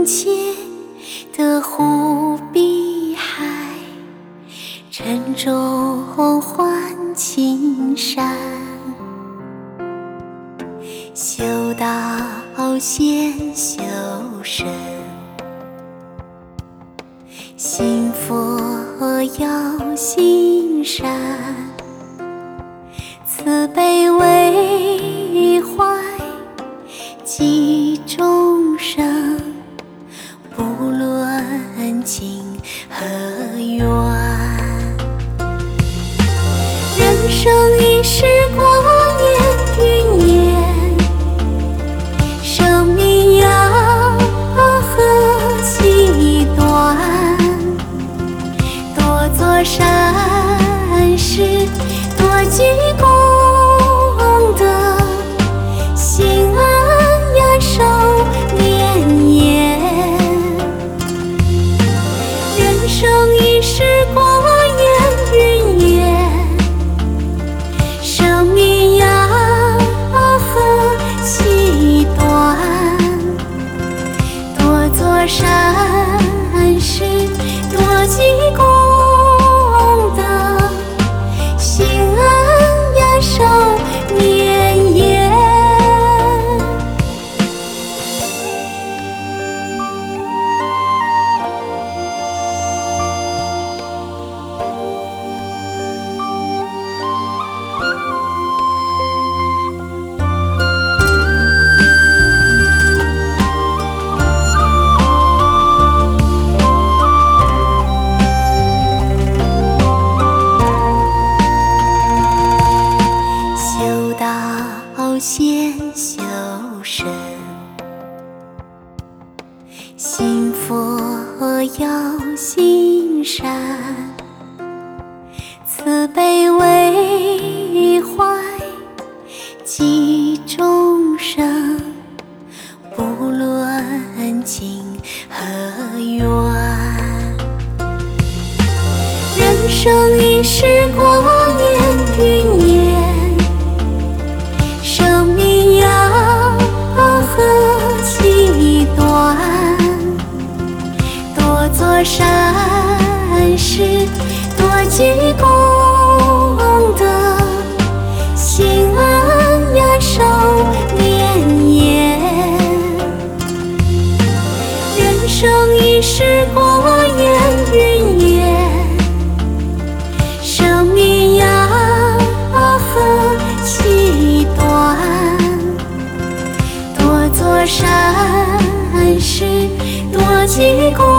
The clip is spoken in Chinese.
切的湖碧海，沉舟换青山。修道先修身，信佛要行善，慈悲为怀，济众生，不论近和远。人生一世过眼云烟，生命要何其短，多做善事，多积功德，心安阳寿绵延。人生一世过眼云烟，生命要何其短，多做善事，多积功德，心安阳寿绵延。先修身，信佛要行善，慈悲为怀，济众生，不论近和远。人生一世过眼云烟，生命要何其短，多做善事，多积功德，心安阳寿绵延。人生一世过眼云烟，生命要何其短，多做善事，多积功